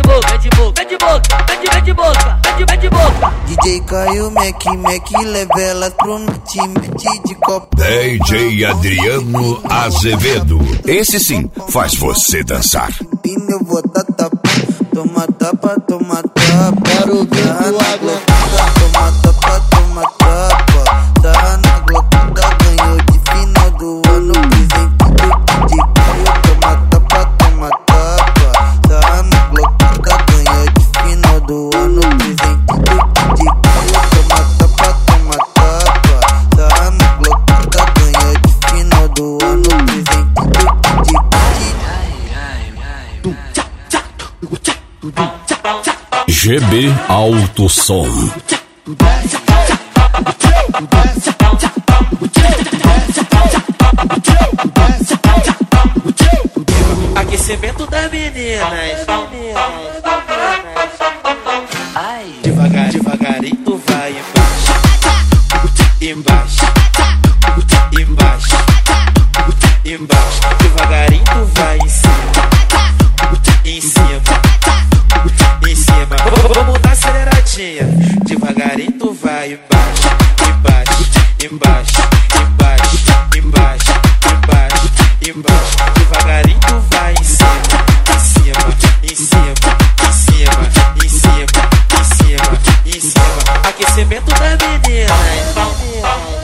de boca, de boca, de boca, de boca, de boca. DJ Caio, Mac, leva elas pro time de copo. DJ Adriano Azevedo. Esse sim faz você dançar. Eu vou dar tapa, toma tapa, toma tapa. Quero ver tu água. Toma tapa, toma tapa. Sarra na glocada, ganhou de final do ano. Presente do DJ Caio, toma tapa, toma tapa. Sarra na glocada, ganhou de final do ano. Presente do DJ Caio, toma tapa, toma tapa. Sarra na glocada, ganhou de final do ano. Presente do DJ GB Alto Som. Aquecimento das meninas. Ai, devagarinho tu vai embaixo, embaixo, embaixo. Devagarinho tu vai em cima, em cima. Vamos dar aceleradinha. Devagarinho tu vai embaixo, embaixo, embaixo, embaixo, embaixo, embaixo. Devagarinho tu vai em cima, em cima, em cima, em cima, em cima, em cima. Aquecimento das meninas.